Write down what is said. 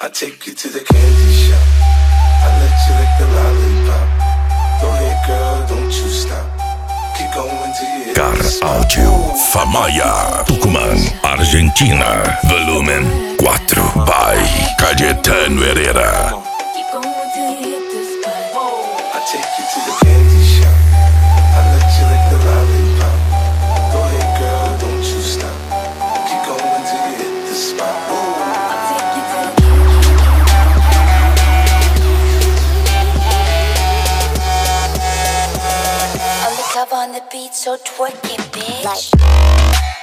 I take you to the candy shop. I let you lick the lollipop. Go ahead, girl, don't you stop. Keep going till you hit Car the spot. Audio Famaia, Tucumán, Argentina. Volumen 4 by Cayetano Herrera. Keep going till you hit the spot. I take you to the candy shop. I let you lick the lollipop. Go ahead, girl, don't you stop. Keep going till you hit the spot. On the beat, so twerk it, bitch.